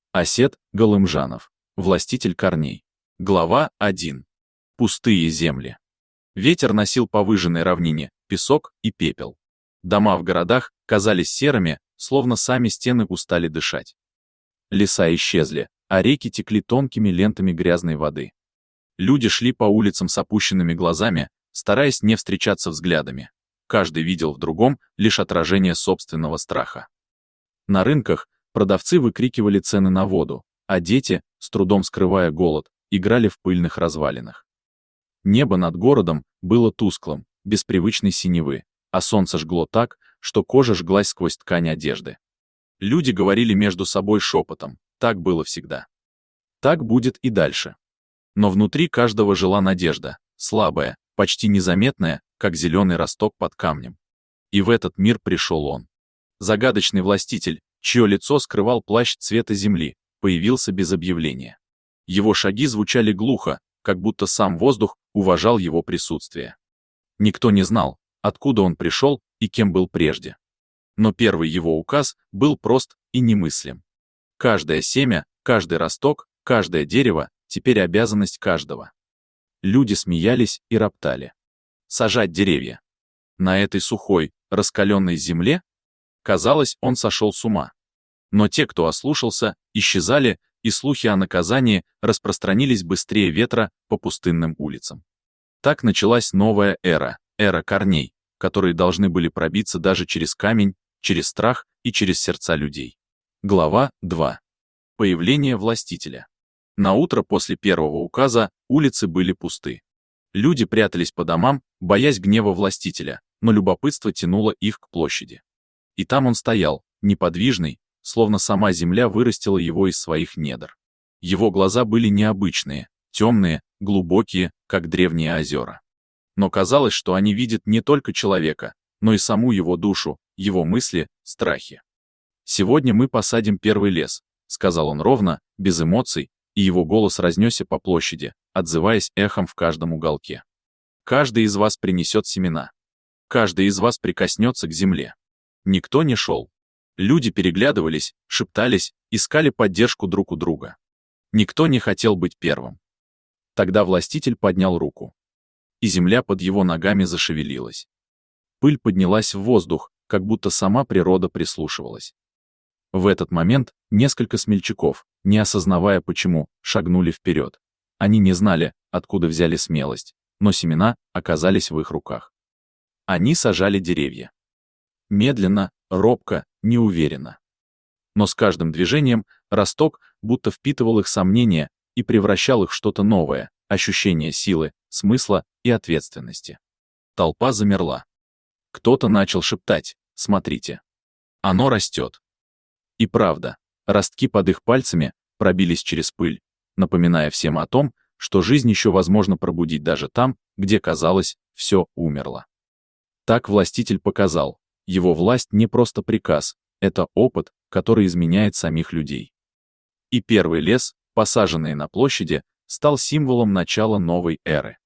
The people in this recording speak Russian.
Осет Галымжанов, властитель корней. Глава 1. Пустые земли. Ветер носил по выжженной равнине песок и пепел. Дома в городах казались серыми, словно сами стены устали дышать. Леса исчезли, а реки текли тонкими лентами грязной воды. Люди шли по улицам с опущенными глазами, стараясь не встречаться взглядами. Каждый видел в другом лишь отражение собственного страха. На рынках продавцы выкрикивали цены на воду, а дети, с трудом скрывая голод, играли в пыльных развалинах. Небо над городом было тусклым, без привычной синевы, а солнце жгло так, что кожа жглась сквозь ткань одежды. Люди говорили между собой шепотом, так было всегда. Так будет и дальше. Но внутри каждого жила надежда, слабая, почти незаметная, как зеленый росток под камнем. И в этот мир пришел он. Загадочный властитель, чье лицо скрывал плащ цвета земли, появился без объявления. Его шаги звучали глухо, как будто сам воздух уважал его присутствие. Никто не знал, откуда он пришел и кем был прежде. Но первый его указ был прост и немыслим. Каждое семя, каждый росток, каждое дерево — теперь обязанность каждого. Люди смеялись и роптали. Сажать деревья. На этой сухой, раскаленной земле? Казалось, он сошел с ума. Но те, кто ослушался, исчезали, и слухи о наказании распространились быстрее ветра по пустынным улицам. Так началась новая эра, эра корней, которые должны были пробиться даже через камень, через страх и через сердца людей. Глава 2. Появление властителя. На утро после первого указа улицы были пусты. Люди прятались по домам, боясь гнева властителя, но любопытство тянуло их к площади. И там он стоял, неподвижный, словно сама земля вырастила его из своих недр. Его глаза были необычные, темные, глубокие, как древние озера. Но казалось, что они видят не только человека, но и саму его душу, его мысли, страхи. «Сегодня мы посадим первый лес», — сказал он ровно, без эмоций, и его голос разнесся по площади, отзываясь эхом в каждом уголке. «Каждый из вас принесет семена. Каждый из вас прикоснется к земле». Никто не шел. Люди переглядывались, шептались, искали поддержку друг у друга. Никто не хотел быть первым. Тогда властитель поднял руку. И земля под его ногами зашевелилась. Пыль поднялась в воздух, как будто сама природа прислушивалась. В этот момент несколько смельчаков, не осознавая почему, шагнули вперед. Они не знали, откуда взяли смелость, но семена оказались в их руках. Они сажали деревья. Медленно, робко, неуверенно. Но с каждым движением росток будто впитывал их сомнения и превращал их в что-то новое, ощущение силы, смысла и ответственности. Толпа замерла. Кто-то начал шептать: «Смотрите! Оно растет!» И правда, ростки под их пальцами пробились через пыль, напоминая всем о том, что жизнь еще возможно пробудить даже там, где, казалось, все умерло. Так властитель показал: его власть не просто приказ, это опыт, который изменяет самих людей. И первый лес, посаженный на площади, стал символом начала новой эры.